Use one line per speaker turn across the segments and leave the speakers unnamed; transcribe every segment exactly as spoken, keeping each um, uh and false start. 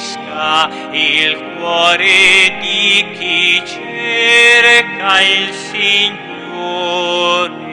rapisca il cuore di chi cerca il Signore.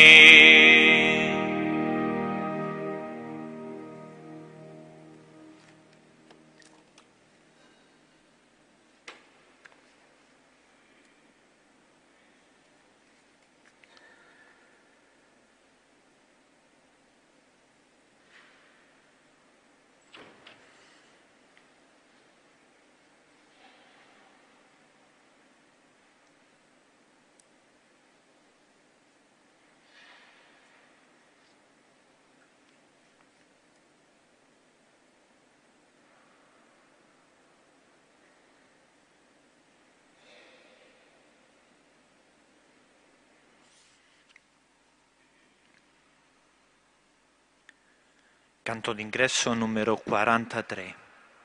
Canto d'ingresso numero quarantatré.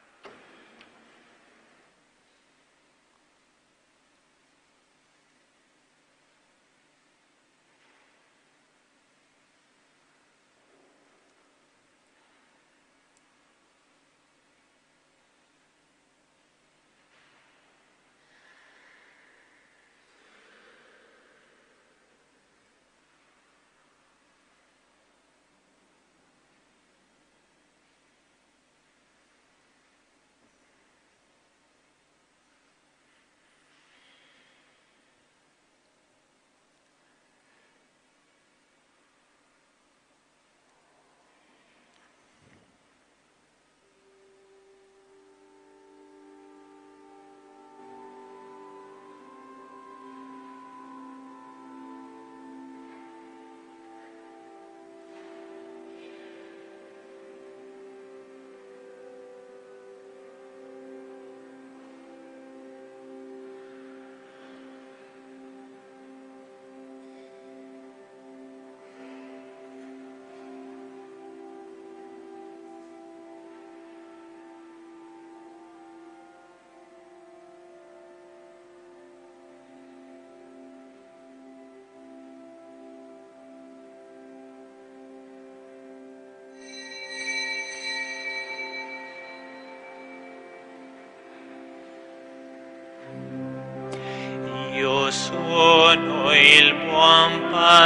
Io sono il buon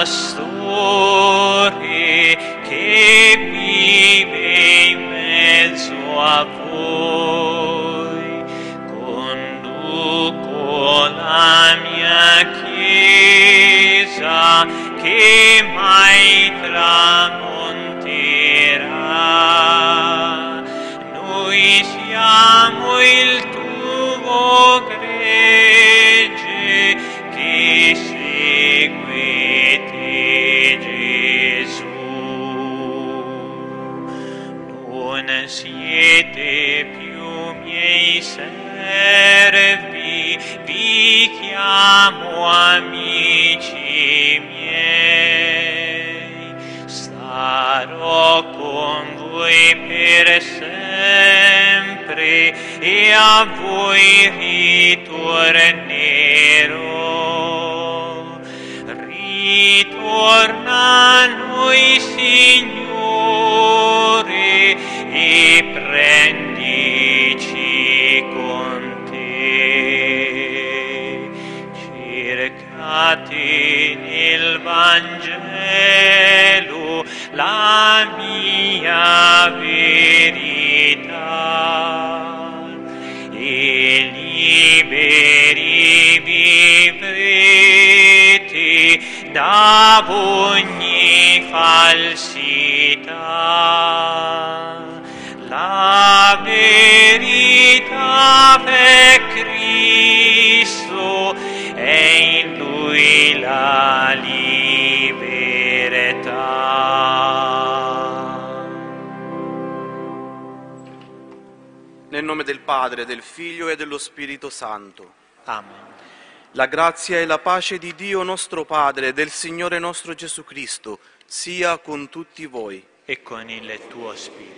pastore che vive in mezzo a voi. Conduco la mia Chiesa che mai tramonterà. Noi siamo il tuo gregge che seguite Gesù. Non siete più miei servi, vi chiamo amici miei. Starò con voi per sempre e a voi ritornerò. Ritorna a noi, Signore, e prendici con te. Cercate nel Vangelo la mia verità e liberi vivrete da ogni falsità. La verità è Cristo, è in Lui la libertà.
Nel nome del Padre, del Figlio e dello Spirito Santo.
Amen.
La grazia e la pace di Dio nostro Padre e del Signore nostro Gesù Cristo sia con tutti voi.
E con il tuo spirito.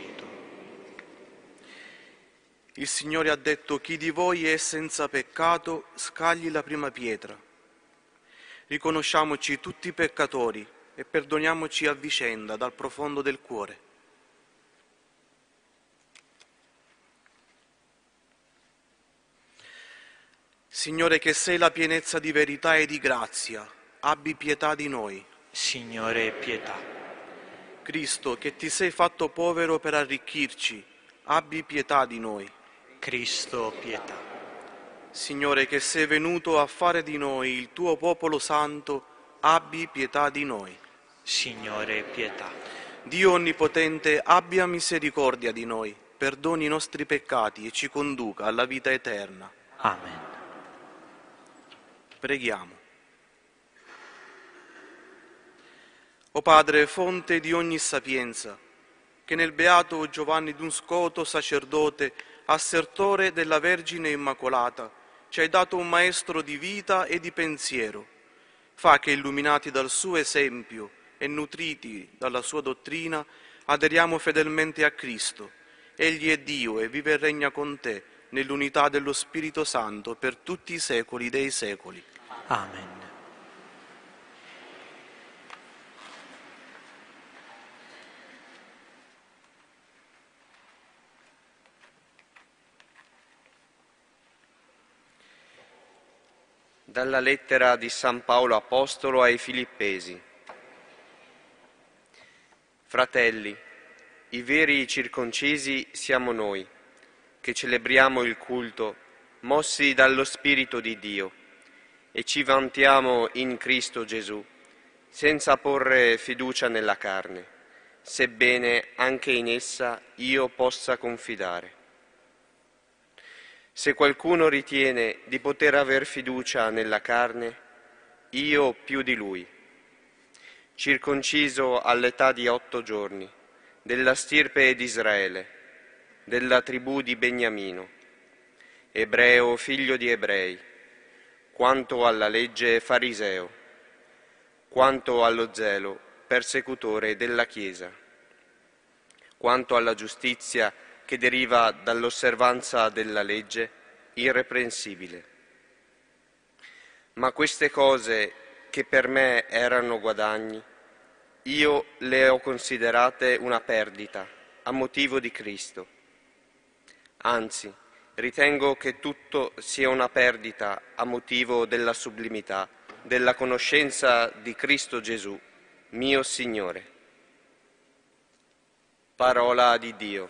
Il Signore ha detto: chi di voi è senza peccato, scagli la prima pietra. Riconosciamoci tutti peccatori e perdoniamoci a vicenda dal profondo del cuore. Signore, che sei la pienezza di verità e di grazia, abbi pietà di noi.
Signore, pietà.
Cristo, che ti sei fatto povero per arricchirci, abbi pietà di noi.
Cristo, pietà.
Signore, che sei venuto a fare di noi il tuo popolo santo, abbi pietà di noi.
Signore, pietà.
Dio Onnipotente, abbia misericordia di noi, perdoni i nostri peccati e ci conduca alla vita eterna.
Amen.
Preghiamo. O Padre, fonte di ogni sapienza, che nel beato Giovanni d'un Scoto, sacerdote, assertore della Vergine Immacolata, ci hai dato un maestro di vita e di pensiero. Fa che, illuminati dal suo esempio e nutriti dalla sua dottrina, aderiamo fedelmente a Cristo. Egli è Dio e vive e regna con te, nell'unità dello Spirito Santo, per tutti i secoli dei secoli.
Amen.
Dalla lettera di San Paolo Apostolo ai Filippesi. Fratelli, i veri circoncisi siamo noi, che celebriamo il culto, mossi dallo Spirito di Dio, e ci vantiamo in Cristo Gesù, senza porre fiducia nella carne, sebbene anche in essa io possa confidare. Se qualcuno ritiene di poter aver fiducia nella carne, io più di lui. Circonciso all'età di otto giorni, della stirpe di Israele, della tribù di Beniamino, ebreo figlio di ebrei, quanto alla legge fariseo, quanto allo zelo persecutore della Chiesa, quanto alla giustizia che deriva dall'osservanza della legge, irreprensibile. Ma queste cose che per me erano guadagni, io le ho considerate una perdita a motivo di Cristo. Anzi, ritengo che tutto sia una perdita a motivo della sublimità, della conoscenza di Cristo Gesù, mio Signore. Parola di Dio.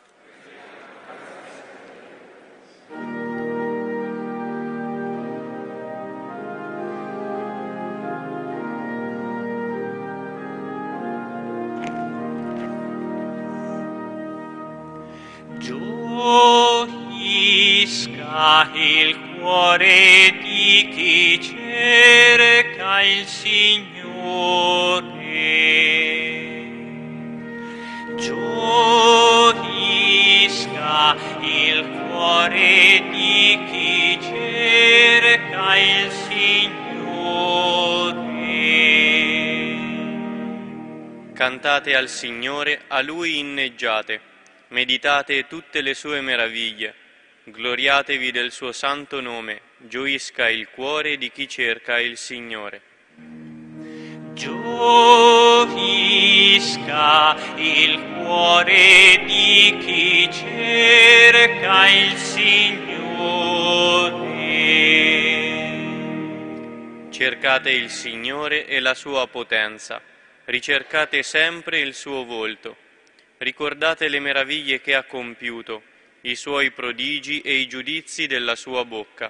Gioisca il cuore di chi cerca il Signore. Gioisca il cuore di chi cerca il Signore.
Cantate al Signore, a Lui inneggiate. Meditate tutte le sue meraviglie, gloriatevi del suo santo nome, gioisca il cuore di chi cerca il Signore.
Gioisca il cuore di chi cerca il Signore.
Cercate il Signore e la sua potenza, ricercate sempre il suo volto. Ricordate le meraviglie che ha compiuto, i suoi prodigi e i giudizi della sua bocca.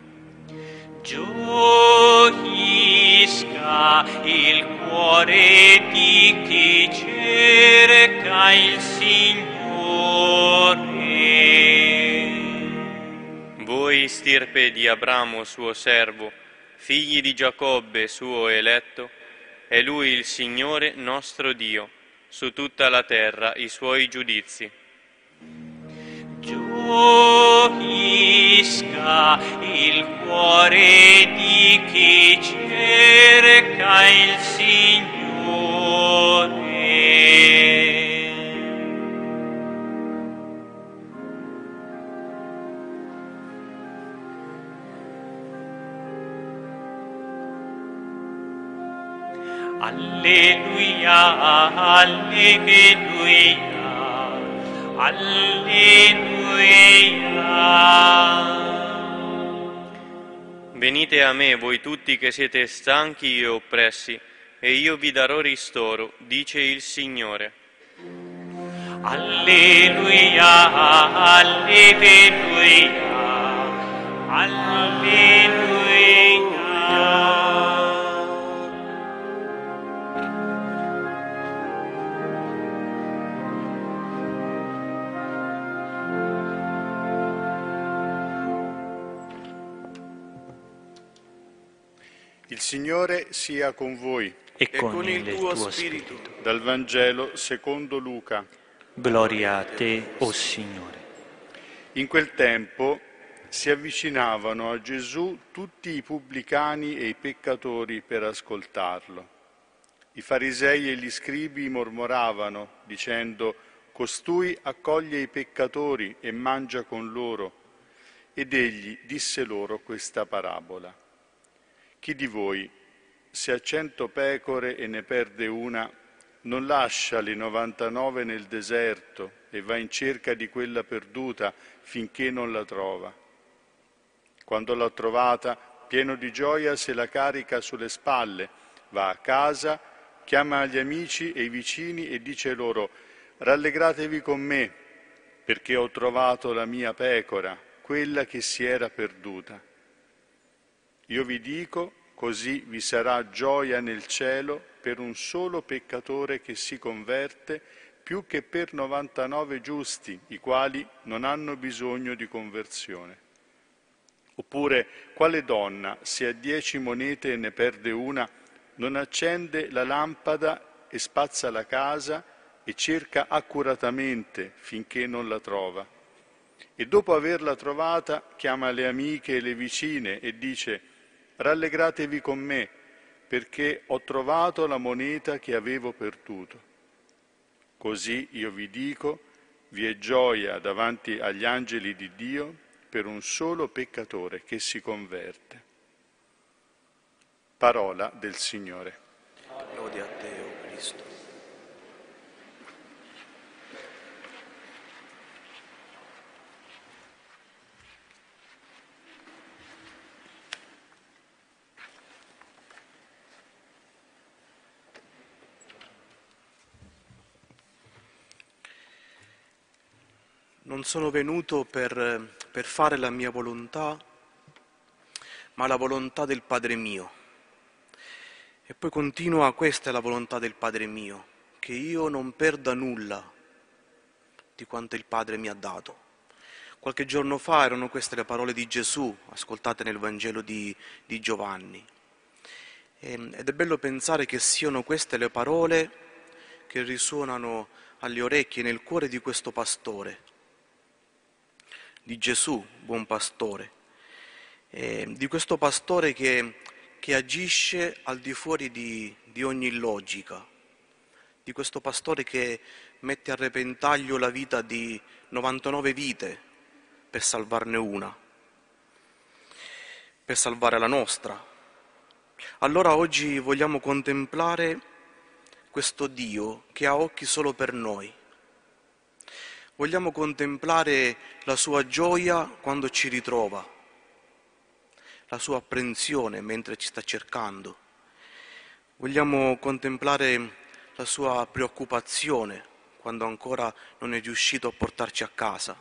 Gioisca il cuore di chi cerca il Signore.
Voi, stirpe di Abramo suo servo, figli di Giacobbe suo eletto, è Lui il Signore nostro Dio, su tutta la terra i suoi giudizi.
Gioisca il cuore di chi cerca il Signore. Alleluia, alleluia, alleluia.
Venite a me voi tutti che siete stanchi e oppressi, e io vi darò ristoro, dice il Signore.
Alleluia, alleluia, alleluia.
Il Signore sia con voi.
E
E
con,
con il
il
tuo
tuo
spirito.
spirito.
Dal Vangelo secondo Luca.
Gloria a te, o Signore.
In quel tempo si avvicinavano a Gesù tutti i pubblicani e i peccatori per ascoltarlo. I farisei e gli scribi mormoravano, dicendo: «Costui accoglie i peccatori e mangia con loro». Ed egli disse loro questa parabola: «Chi di voi, se ha cento pecore e ne perde una, non lascia le novantanove nel deserto e va in cerca di quella perduta finché non la trova? Quando l'ha trovata, pieno di gioia, se la carica sulle spalle, va a casa, chiama gli amici e i vicini e dice loro: rallegratevi con me, perché ho trovato la mia pecora, quella che si era perduta. Io vi dico, così vi sarà gioia nel cielo per un solo peccatore che si converte, più che per novantanove giusti, i quali non hanno bisogno di conversione. Oppure, quale donna, se ha dieci monete e ne perde una, non accende la lampada e spazza la casa e cerca accuratamente finché non la trova? E dopo averla trovata chiama le amiche e le vicine e dice: rallegratevi con me, perché ho trovato la moneta che avevo perduto. Così io vi dico, vi è gioia davanti agli angeli di Dio per un solo peccatore che si converte. Parola del Signore.
Lode a te, o Cristo. Non sono venuto per, per fare la mia volontà, ma la volontà del Padre mio. E poi continua: questa è la volontà del Padre mio, che io non perda nulla di quanto il Padre mi ha dato. Qualche giorno fa erano queste le parole di Gesù, ascoltate nel Vangelo di, di Giovanni. E, ed è bello pensare che siano queste le parole che risuonano alle orecchie e nel cuore di questo pastore, di Gesù, buon pastore, eh, di questo pastore che, che agisce al di fuori di, di ogni logica, di questo pastore che mette a repentaglio la vita di novantanove vite per salvarne una, per salvare la nostra. Allora oggi vogliamo contemplare questo Dio che ha occhi solo per noi. Vogliamo contemplare la sua gioia quando ci ritrova, la sua apprensione mentre ci sta cercando. Vogliamo contemplare la sua preoccupazione quando ancora non è riuscito a portarci a casa.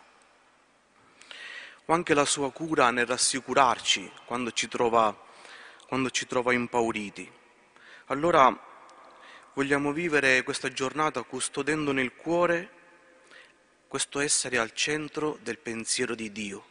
O anche la sua cura nel rassicurarci quando ci trova, quando ci trova impauriti. Allora vogliamo vivere questa giornata custodendo nel cuore questo essere al centro del pensiero di Dio.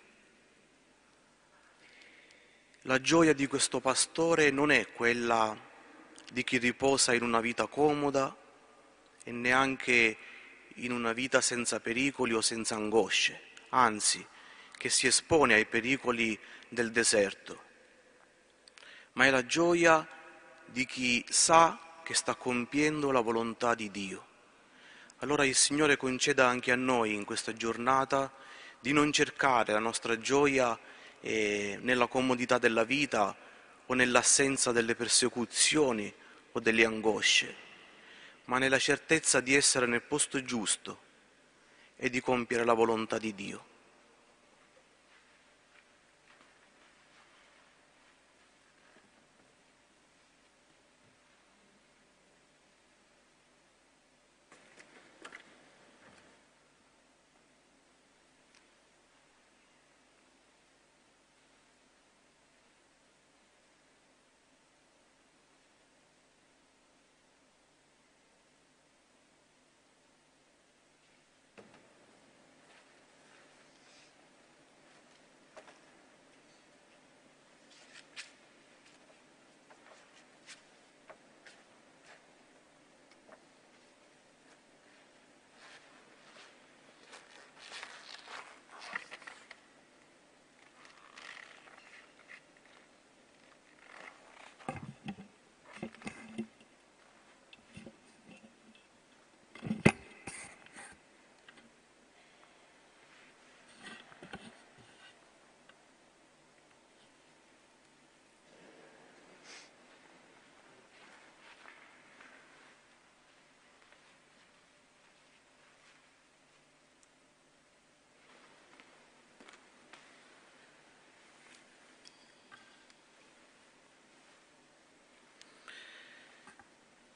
La gioia di questo pastore non è quella di chi riposa in una vita comoda e neanche in una vita senza pericoli o senza angosce, anzi, che si espone ai pericoli del deserto, ma è la gioia di chi sa che sta compiendo la volontà di Dio. Allora il Signore conceda anche a noi in questa giornata di non cercare la nostra gioia eh, nella comodità della vita o nell'assenza delle persecuzioni o delle angosce, ma nella certezza di essere nel posto giusto e di compiere la volontà di Dio.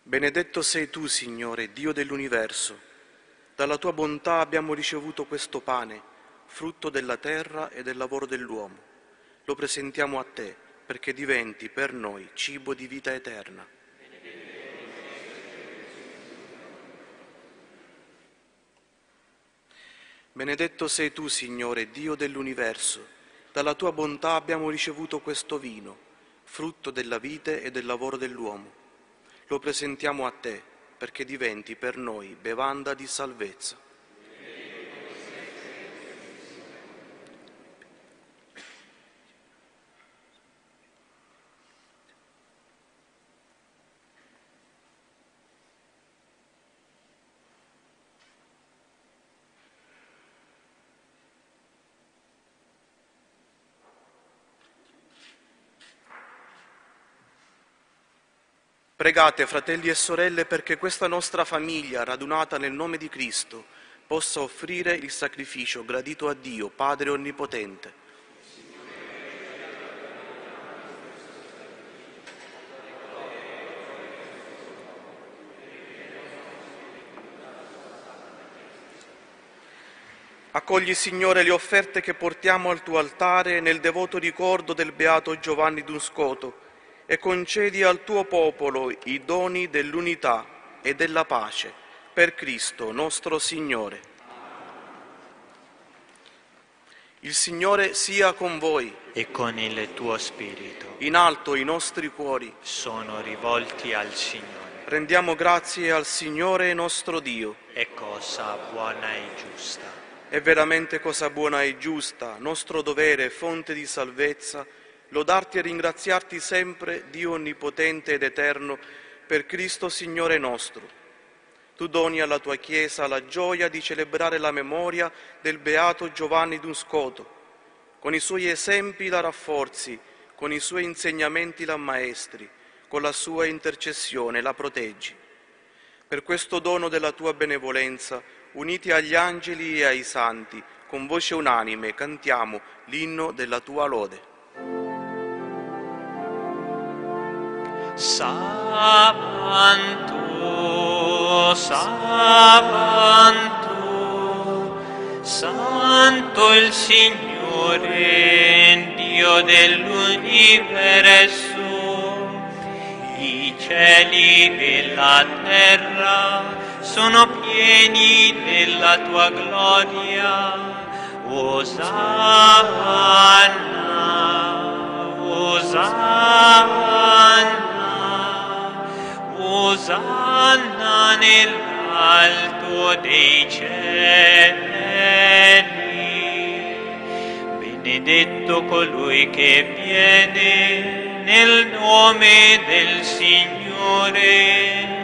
Benedetto sei tu, Signore, Dio dell'universo. Dalla tua bontà abbiamo ricevuto questo pane, frutto della terra e del lavoro dell'uomo. Lo presentiamo a te, perché diventi per noi cibo di vita eterna. Benedetto sei tu, Signore, Dio dell'universo. Dalla tua bontà abbiamo ricevuto questo vino, frutto della vite e del lavoro dell'uomo. Lo presentiamo a te, perché diventi per noi bevanda di salvezza. Pregate, fratelli e sorelle, perché questa nostra famiglia, radunata nel nome di Cristo, possa offrire il sacrificio gradito a Dio, Padre Onnipotente. Accogli, Signore, le offerte che portiamo al tuo altare nel devoto ricordo del beato Giovanni d'Unscoto, e concedi al tuo popolo i doni dell'unità e della pace, per Cristo nostro Signore. Il Signore sia con voi.
E con il tuo spirito.
In alto i nostri cuori
Sono rivolti al Signore.
rendiamo grazie al Signore nostro Dio.
È cosa buona e giusta.
È veramente cosa buona e giusta, nostro dovere e fonte di salvezza, lodarti e ringraziarti sempre, Dio onnipotente ed eterno, per Cristo Signore nostro. Tu doni alla tua Chiesa la gioia di celebrare la memoria del beato Giovanni d'Unscoto. Con i suoi esempi la rafforzi, con i suoi insegnamenti la ammaestri, con la sua intercessione la proteggi. Per questo dono della tua benevolenza, uniti agli angeli e ai santi, con voce unanime cantiamo l'inno della tua lode.
Santo, Santo, Santo il Signore, Dio dell'universo, i cieli e la terra sono pieni della tua gloria. Osanna, Osanna. Osanna nell'alto dei cieli. Benedetto colui che viene nel nome del Signore.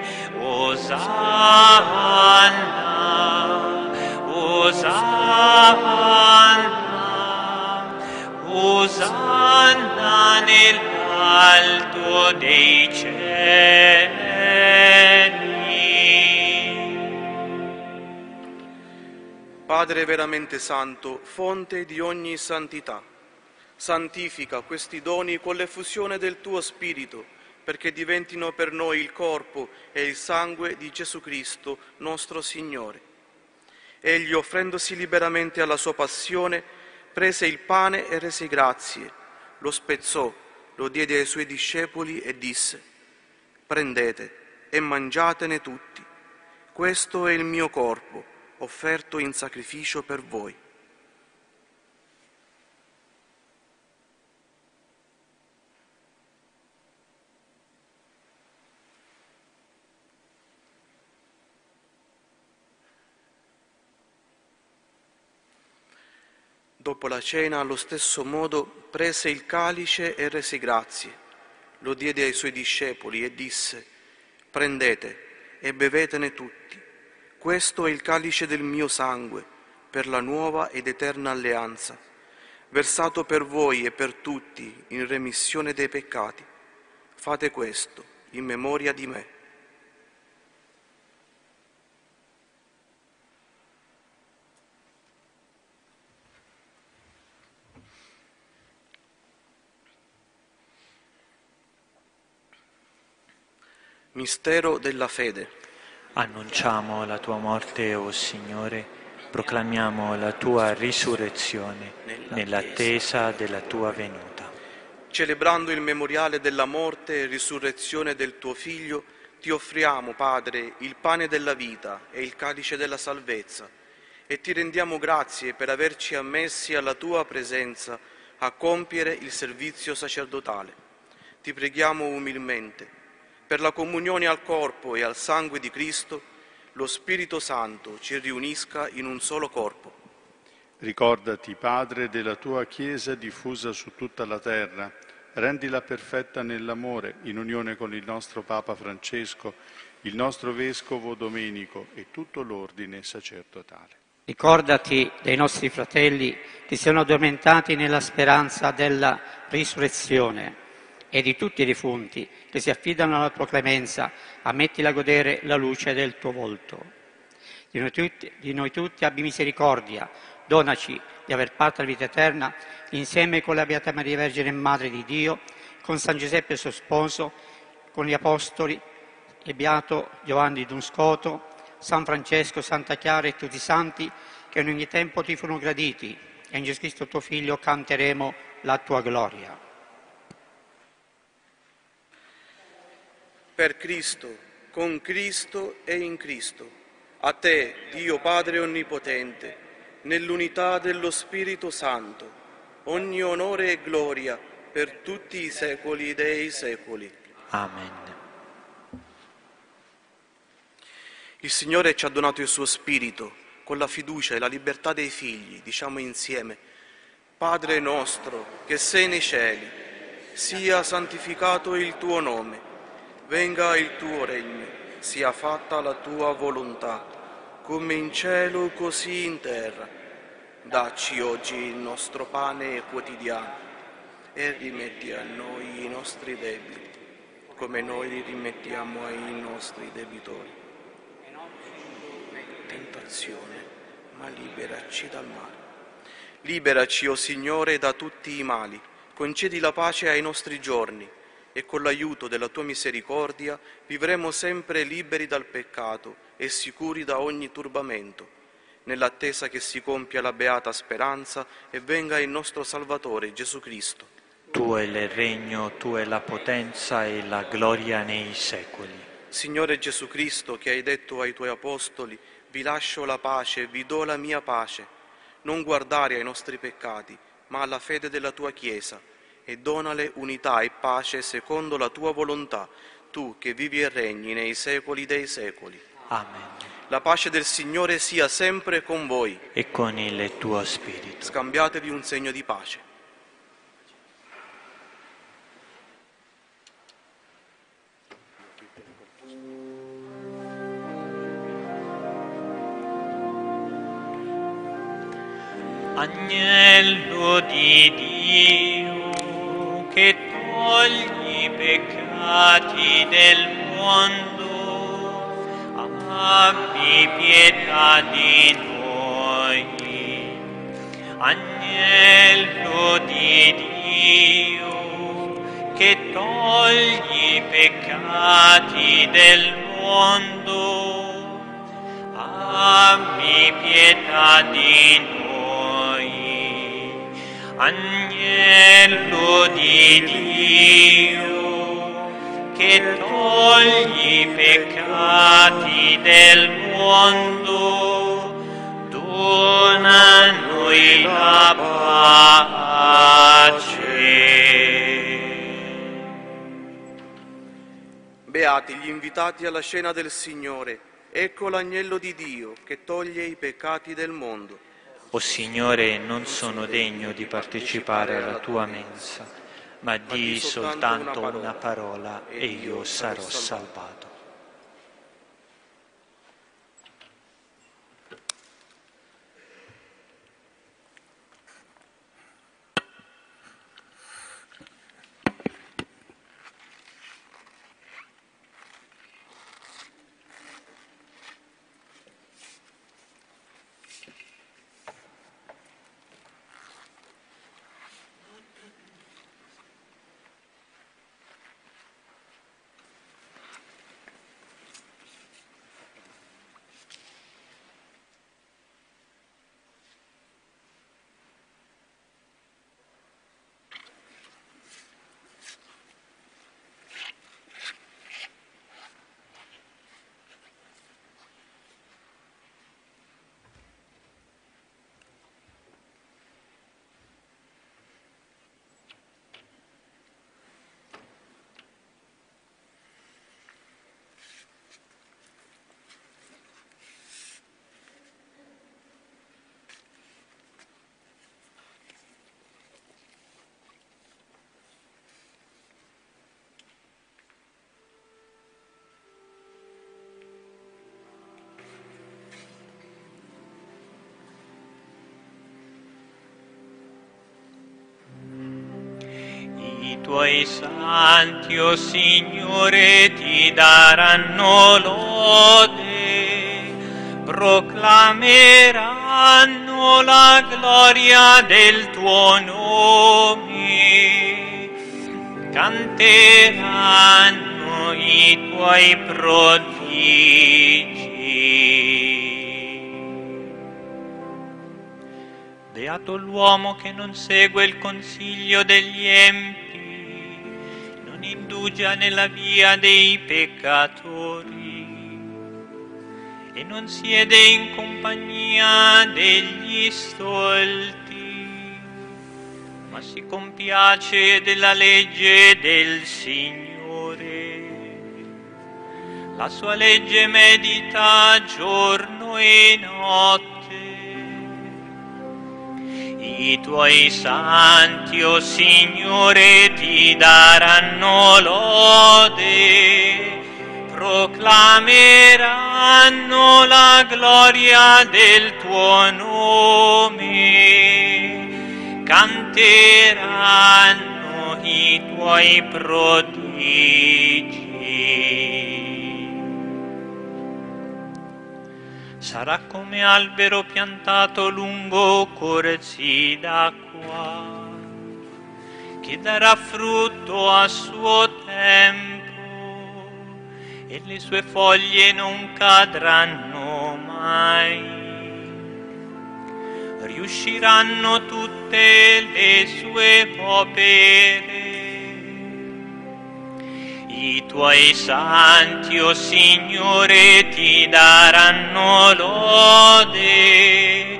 Osanna, Osanna, Osanna nell'alto dei cieli.
Padre veramente santo, fonte di ogni santità, santifica questi doni con l'effusione del tuo Spirito, perché diventino per noi il corpo e il sangue di Gesù Cristo, nostro Signore. Egli, offrendosi liberamente alla sua passione, prese il pane e rese grazie, lo spezzò, lo diede ai suoi discepoli e disse: «Prendete e mangiatene tutti, questo è il mio corpo, offerto in sacrificio per voi». Dopo la cena, allo stesso modo, prese il calice e rese grazie, lo diede ai suoi discepoli e disse: «Prendete e bevetene tutti, questo è il calice del mio sangue, per la nuova ed eterna alleanza, versato per voi e per tutti in remissione dei peccati. Fate questo in memoria di me». Mistero della fede.
Annunciamo la tua morte, o Signore, proclamiamo la tua risurrezione nell'attesa della tua venuta.
Celebrando il memoriale della morte e risurrezione del tuo Figlio, ti offriamo, Padre, il pane della vita e il calice della salvezza, e ti rendiamo grazie per averci ammessi alla tua presenza a compiere il servizio sacerdotale. Ti preghiamo umilmente, per la comunione al corpo e al sangue di Cristo, lo Spirito Santo ci riunisca in un solo corpo.
Ricordati, Padre, della tua Chiesa diffusa su tutta la terra. Rendila perfetta nell'amore, in unione con il nostro Papa Francesco, il nostro Vescovo Domenico e tutto l'ordine sacerdotale.
Ricordati dei nostri fratelli che sono addormentati nella speranza della risurrezione e di tutti i defunti che si affidano alla tua clemenza. Ammettila a godere la luce del tuo volto. Di noi tutti, di noi tutti abbi misericordia. Donaci di aver parte alla vita eterna insieme con la Beata Maria Vergine Madre di Dio, con San Giuseppe suo sposo, con gli Apostoli e Beato Giovanni D'Unscoto, San Francesco, Santa Chiara e tutti i santi che in ogni tempo ti furono graditi, e in Gesù Cristo tuo Figlio canteremo la tua gloria.
Per Cristo, con Cristo e in Cristo, a te, Dio Padre Onnipotente, nell'unità dello Spirito Santo, ogni onore e gloria per tutti i secoli dei secoli.
Amen.
Il Signore ci ha donato il suo Spirito con la fiducia e la libertà dei figli. Diciamo insieme: Padre nostro che sei nei cieli, sia santificato il tuo nome, venga il tuo regno, sia fatta la tua volontà, come in cielo così in terra. Dacci oggi il nostro pane quotidiano e rimetti a noi i nostri debiti, come noi li rimettiamo ai nostri debitori. Tentazione, ma liberaci dal male. Liberaci, o Signore, da tutti i mali, concedi la pace ai nostri giorni e con l'aiuto della tua misericordia vivremo sempre liberi dal peccato e sicuri da ogni turbamento, nell'attesa che si compia la beata speranza e venga il nostro Salvatore Gesù Cristo.
Tuo è il regno, tua è la potenza e la gloria nei secoli.
Signore Gesù Cristo, che hai detto ai tuoi apostoli: vi lascio la pace, vi do la mia pace, non guardare ai nostri peccati, ma alla fede della tua Chiesa, e donale unità e pace secondo la tua volontà, tu che vivi e regni nei secoli dei secoli.
Amen.
La pace del Signore sia sempre con voi.
E con il tuo spirito.
Scambiatevi un segno di pace.
Agnello di Dio che togli i peccati del mondo, abbi pietà di noi. Agnello di Dio che togli i peccati del mondo, abbi pietà di noi. Agnello di Dio che togli i peccati del mondo, dona a noi la pace.
Beati gli invitati alla cena del Signore, ecco l'agnello di Dio che toglie i peccati del mondo.
O Signore, non sono degno di partecipare alla tua mensa, ma di soltanto una parola e io sarò salvato. tuoi santi, o Signore, ti daranno lode, proclameranno la gloria del tuo nome, canteranno i tuoi prodigi. Beato l'uomo che non segue il consiglio degli empi, non indugia nella via dei peccatori e non siede in compagnia degli stolti, ma si compiace della legge del Signore. La sua legge medita giorno e notte. I tuoi santi, o Signore, ti daranno lode, proclameranno la gloria del tuo nome, canteranno i tuoi prodigi. Sarà come albero piantato lungo corsi d'acqua, che darà frutto a suo tempo, e le sue foglie non cadranno mai. Riusciranno tutte le sue opere. I tuoi santi, o Signore, ti daranno lode,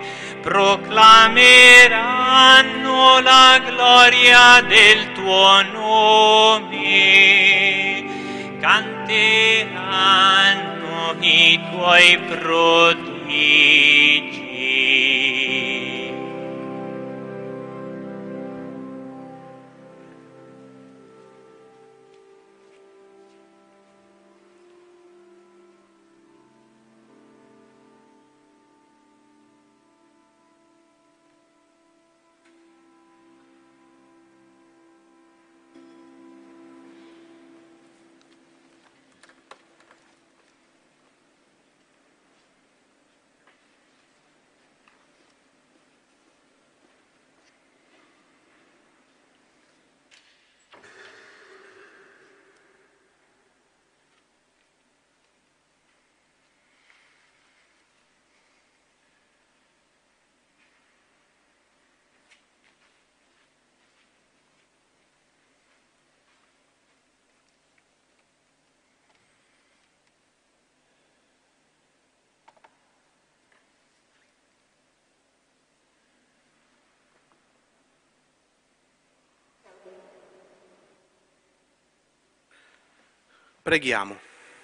proclameranno la gloria del tuo nome, canteranno i tuoi prodigi.
Preghiamo.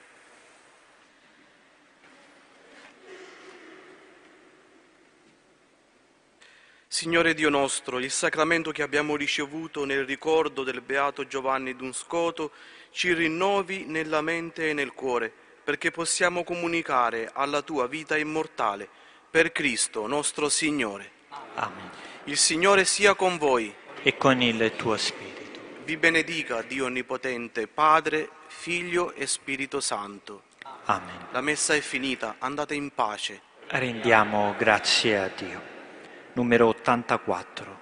Signore Dio nostro, il sacramento che abbiamo ricevuto nel ricordo del beato Giovanni d'un Scoto ci rinnovi nella mente e nel cuore, perché possiamo comunicare alla tua vita immortale, per Cristo nostro Signore.
Amen.
Il Signore sia con voi.
E con il tuo spirito.
Vi benedica Dio Onnipotente, Padre, Figlio e Spirito Santo.
Amen.
La messa è finita, andate in pace.
Rendiamo grazie a Dio. Numero ottantaquattro.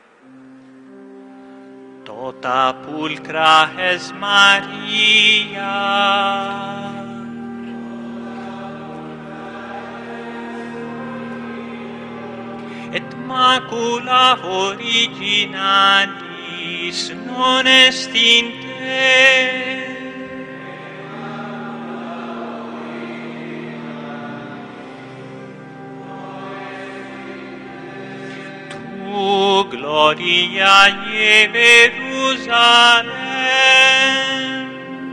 Tota pulcra es Maria, et macula originalis non est in te. Tu gloria ie Jerusalem,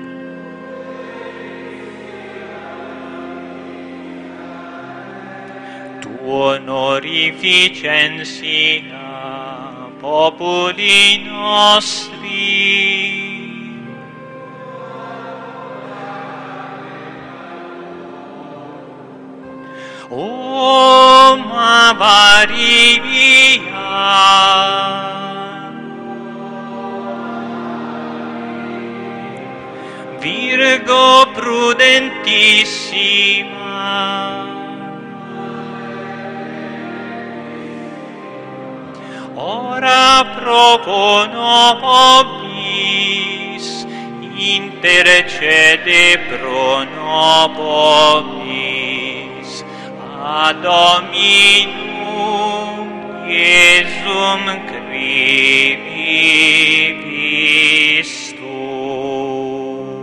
tu onorificentia populi nostri. O Maria, Santissima. Ora pro nobis, intercede pro nobis, ad Dominum Iesum Christus tu.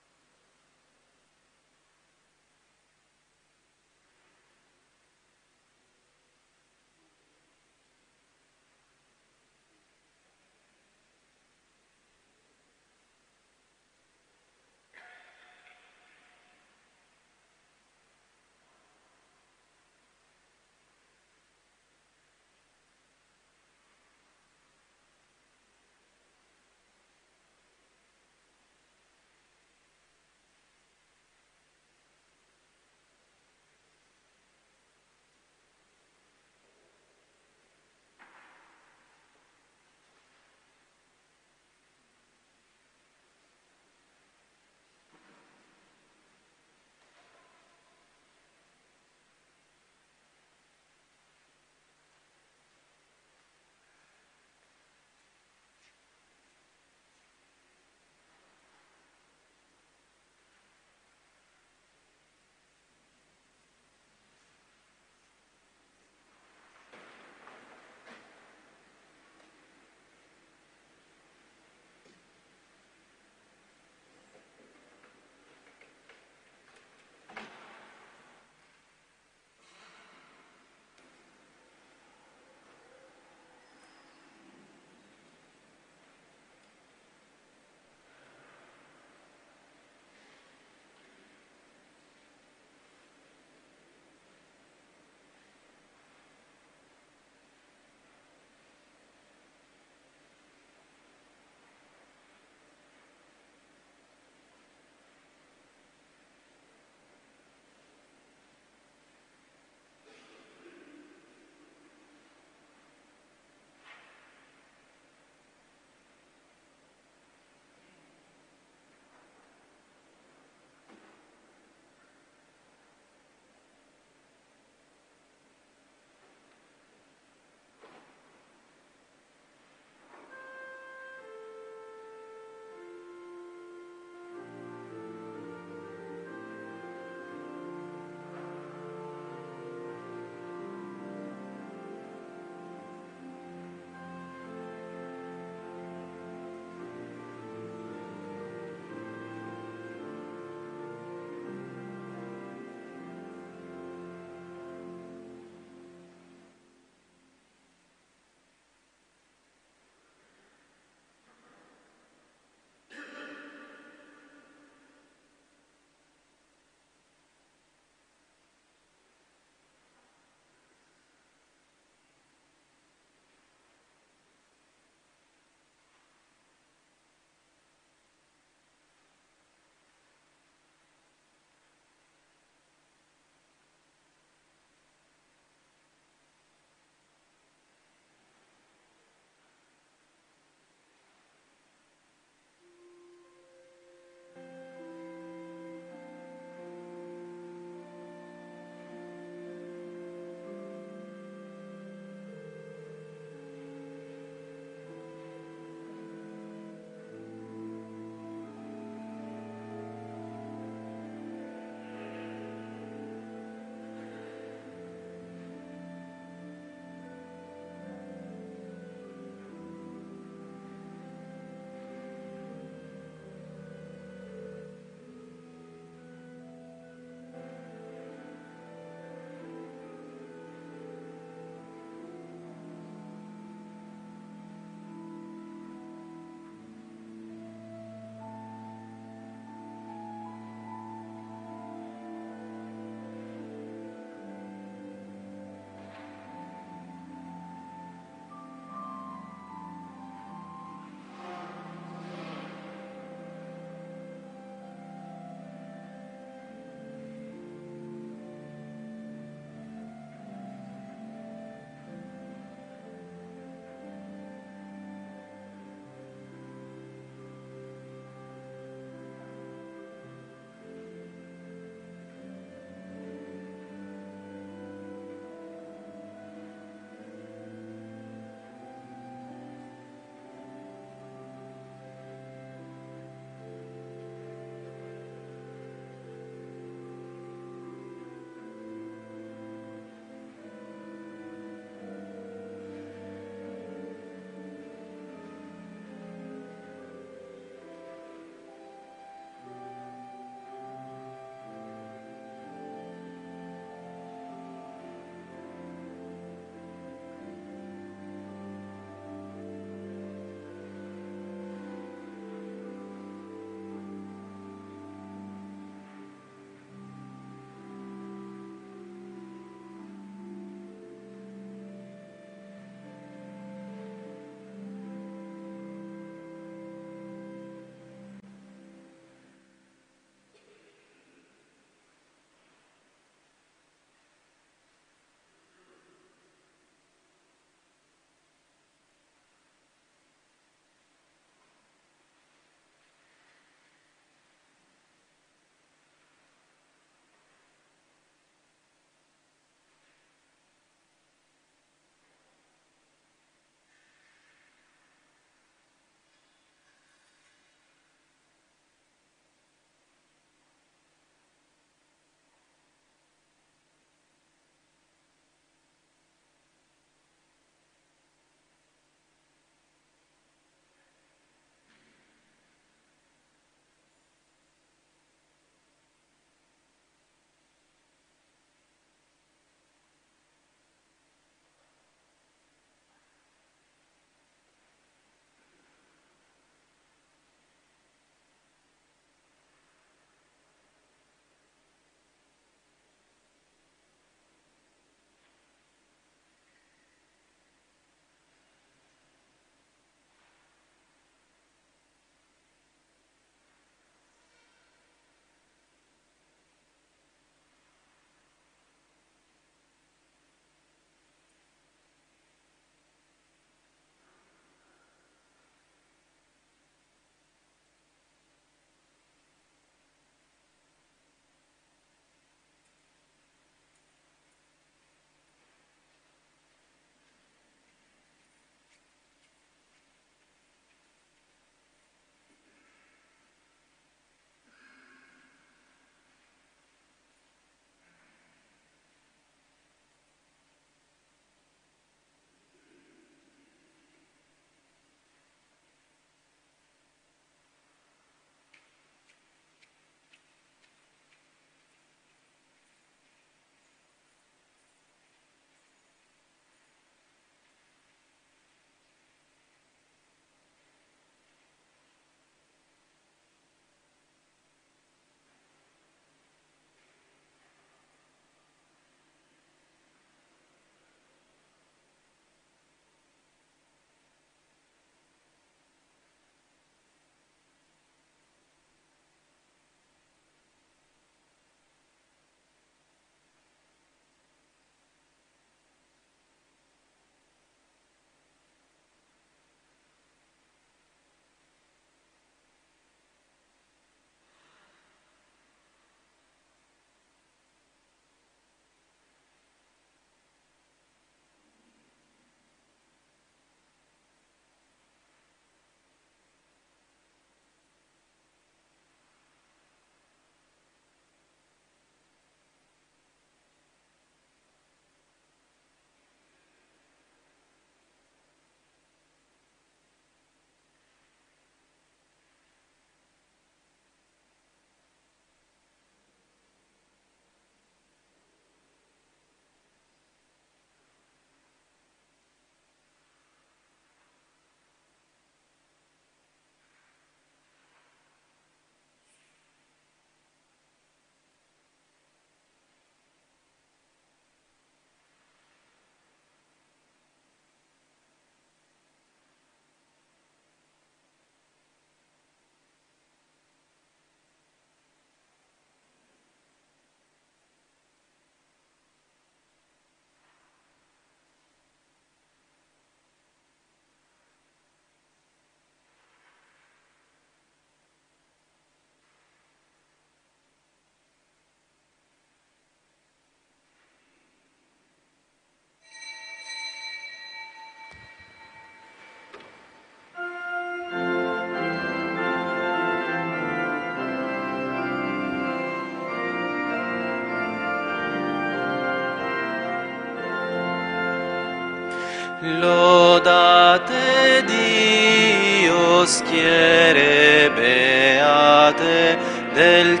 Lodate Dio, schiere beate del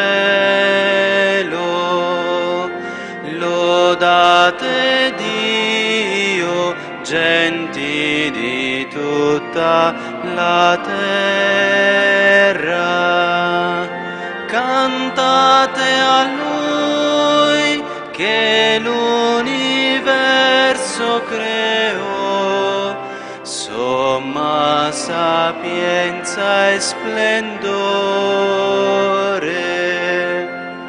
cielo. Lodate Dio, genti di tutta la terra. Cantate a Lui che l'universo creò, somma sapienza e splendore.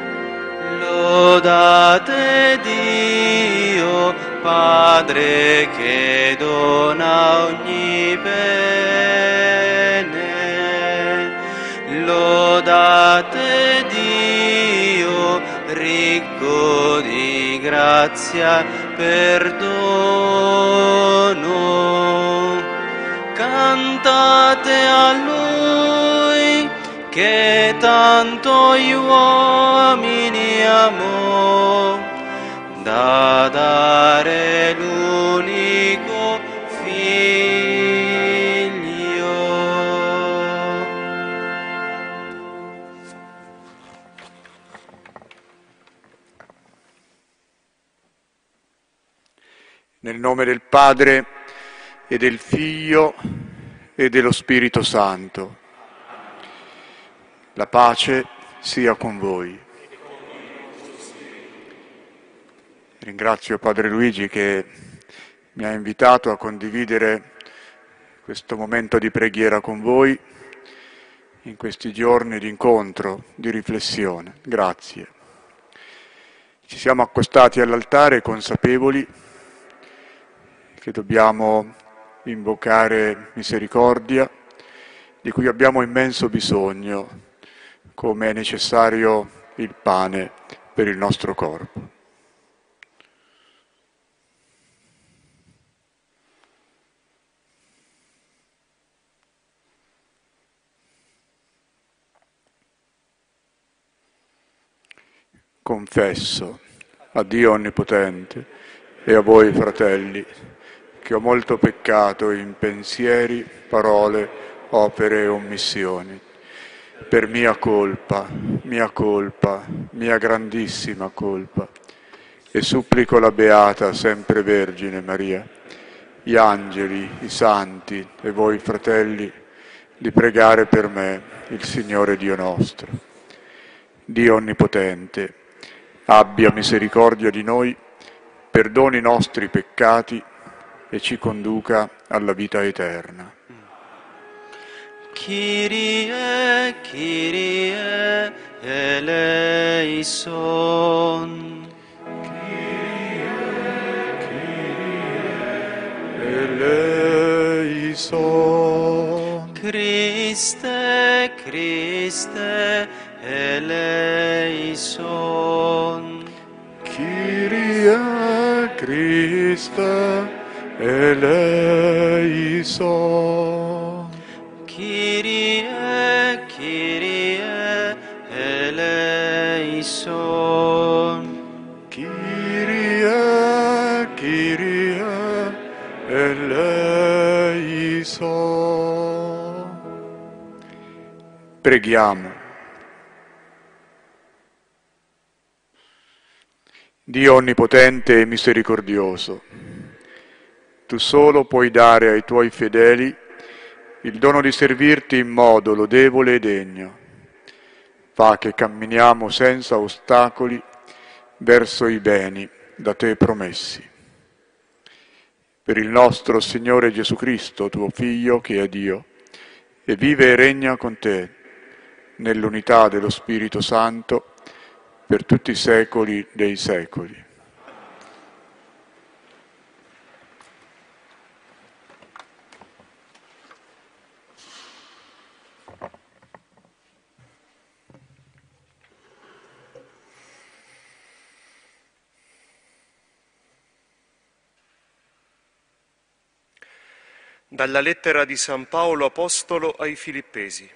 Lodate Dio, Padre che dona ogni bene. Lodate Dio, ricco di grazia, perdono. Cantate a Lui che tanto gli uomini amò, da dare l'unico Figlio.
Nel nome del Padre e del Figlio e dello Spirito Santo. La pace sia con voi. Ringrazio Padre Luigi che mi ha invitato a condividere questo momento di preghiera con voi in questi giorni di incontro, di riflessione. Grazie. Ci siamo accostati all'altare consapevoli che dobbiamo invocare misericordia, di cui abbiamo immenso bisogno, come è necessario il pane per il nostro corpo. Confesso a Dio Onnipotente e a voi, fratelli, che ho molto peccato in pensieri, parole, opere e omissioni. Per mia colpa, mia colpa, mia grandissima colpa. E supplico la Beata Sempre Vergine Maria, gli angeli, i santi e voi, fratelli, di pregare per me il Signore Dio nostro. Dio Onnipotente, abbia misericordia di noi, perdoni i nostri peccati e ci conduca alla vita eterna.
Kyrie, Kyrie, eleison.
Kyrie, Kyrie, eleison.
Christe, Christe, eleison.
Kyrie, Christe, eleison.
Kyrie, Kyrie, eleison.
Kyrie, Kyrie, eleison. Preghiamo. Dio Onnipotente e misericordioso, Tu solo puoi dare ai Tuoi fedeli il dono di servirti in modo lodevole e degno. Fa che camminiamo senza ostacoli verso i beni da Te promessi. Per il nostro Signore Gesù Cristo, Tuo Figlio, che è Dio, e vive e regna con Te, nell'unità dello Spirito Santo, per tutti i secoli dei secoli.
Dalla lettera di San Paolo Apostolo ai Filippesi.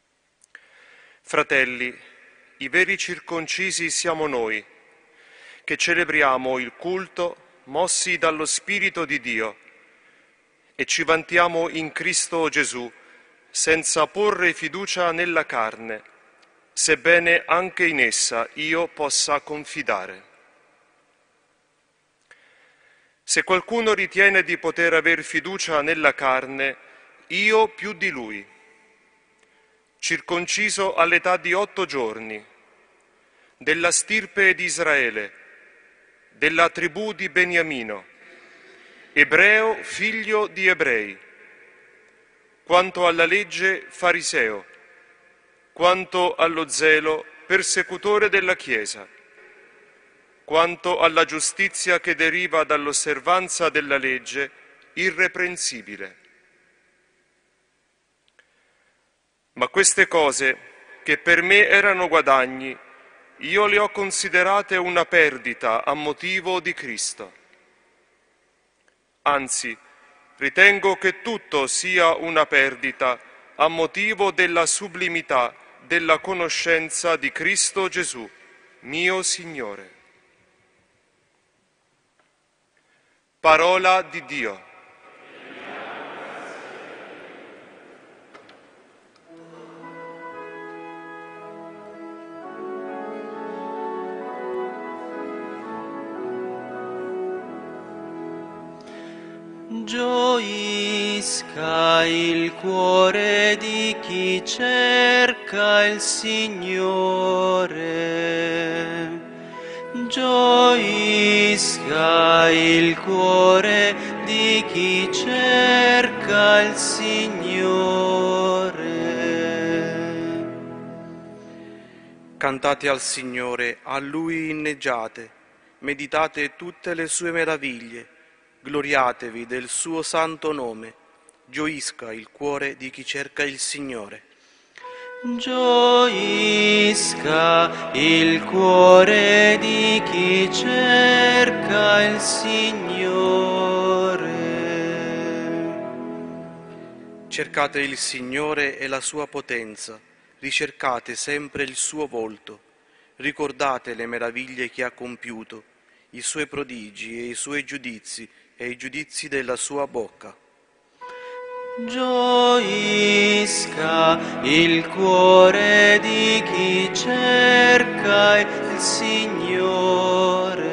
Fratelli, i veri circoncisi siamo noi, che celebriamo il culto mossi dallo Spirito di Dio e ci vantiamo in Cristo Gesù senza porre fiducia nella carne, sebbene anche in essa io possa confidare. Se qualcuno ritiene di poter aver fiducia nella carne, io più di lui, circonciso all'età di otto giorni, della stirpe di Israele, della tribù di Beniamino, ebreo figlio di ebrei, quanto alla legge fariseo, quanto allo zelo persecutore della Chiesa, quanto alla giustizia che deriva dall'osservanza della legge irreprensibile. Ma queste cose, che per me erano guadagni, io le ho considerate una perdita a motivo di Cristo. Anzi, ritengo che tutto sia una perdita a motivo della sublimità della conoscenza di Cristo Gesù, mio Signore. Parola di Dio.
Gioisca il cuore di chi cerca il Signore. Gioisca il cuore di chi cerca il Signore.
Cantate al Signore, a Lui inneggiate, meditate tutte le sue meraviglie, gloriatevi del suo santo nome, gioisca il cuore di chi cerca il Signore.
Gioisca il cuore di chi cerca il Signore.
Cercate il Signore e la sua potenza, ricercate sempre il suo volto, ricordate le meraviglie che ha compiuto, i suoi prodigi e i suoi giudizi e i giudizi della sua bocca.
Gioisca il cuore di chi cerca il Signore.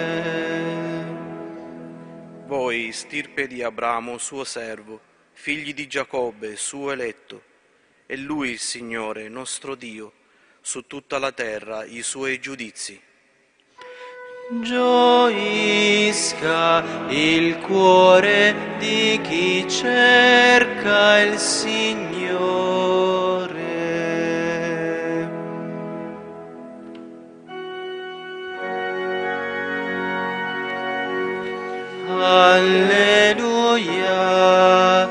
Voi, stirpe di Abramo, suo servo, figli di Giacobbe, suo eletto, e Lui, il Signore, nostro Dio, su tutta la terra i suoi giudizi.
Gioisca il cuore di chi cerca il Signore. Alleluia,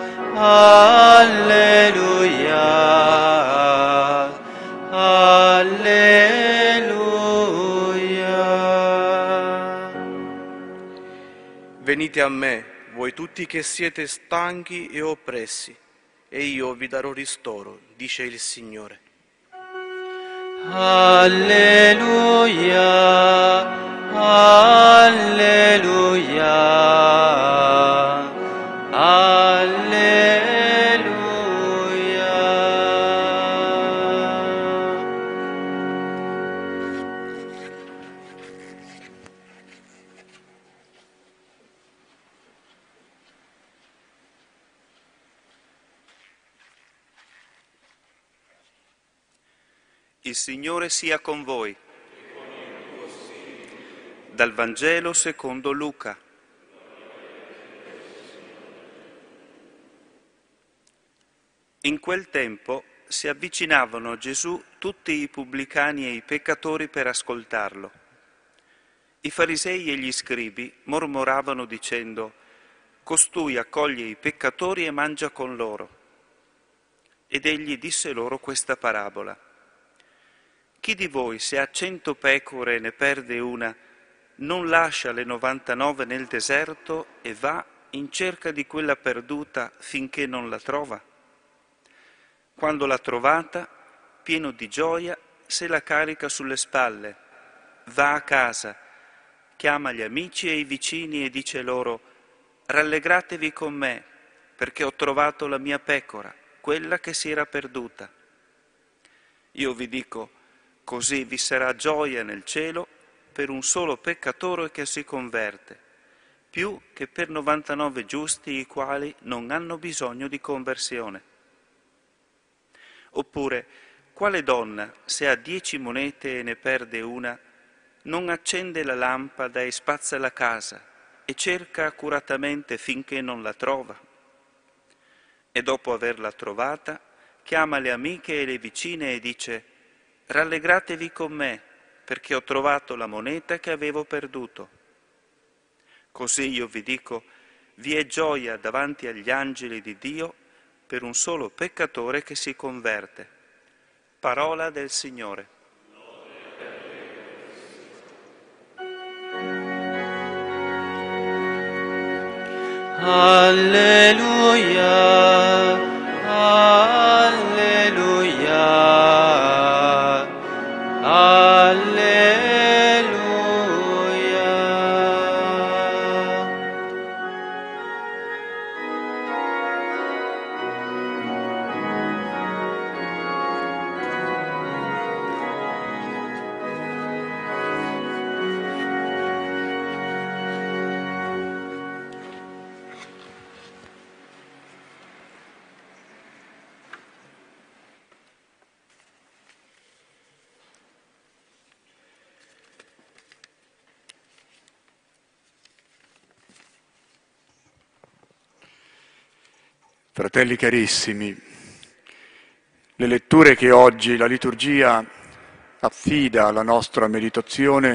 alleluia, alleluia.
Venite a me, voi tutti che siete stanchi e oppressi, e io vi darò ristoro, dice il Signore.
Alleluia, alleluia, alleluia.
Il Signore sia con voi. Dal Vangelo secondo Luca. In quel tempo si avvicinavano a Gesù tutti i pubblicani e i peccatori per ascoltarlo. I farisei e gli scribi mormoravano dicendo: «Costui accoglie i peccatori e mangia con loro». Ed egli disse loro questa parabola: «Chi di voi, se ha cento pecore e ne perde una, non lascia le novantanove nel deserto e va in cerca di quella perduta finché non la trova? Quando l'ha trovata, pieno di gioia, se la carica sulle spalle, va a casa, chiama gli amici e i vicini e dice loro: rallegratevi con me, perché ho trovato la mia pecora, quella che si era perduta. Io vi dico, così vi sarà gioia nel cielo per un solo peccatore che si converte, più che per novantanove giusti i quali non hanno bisogno di conversione. Oppure, quale donna, se ha dieci monete e ne perde una, non accende la lampada e spazza la casa e cerca accuratamente finché non la trova? E dopo averla trovata, chiama le amiche e le vicine e dice: rallegratevi con me, perché ho trovato la moneta che avevo perduto. Così io vi dico, vi è gioia davanti agli angeli di Dio per un solo peccatore che si converte. Parola del Signore.
Alleluia, alleluia, alleluia.
Fratelli carissimi, le letture che oggi la liturgia affida alla nostra meditazione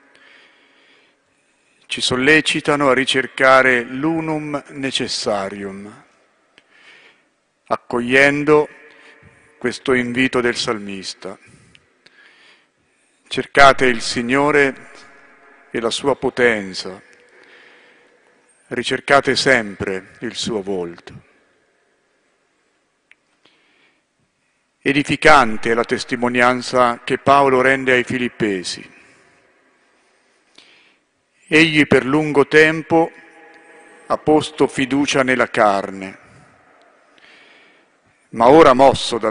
ci sollecitano a ricercare l'unum necessarium, accogliendo questo invito del salmista. Cercate il Signore e la sua potenza, ricercate sempre il suo volto. Edificante è la testimonianza che Paolo rende ai Filippesi. Egli per lungo tempo ha posto fiducia nella carne, ma ora mosso dalla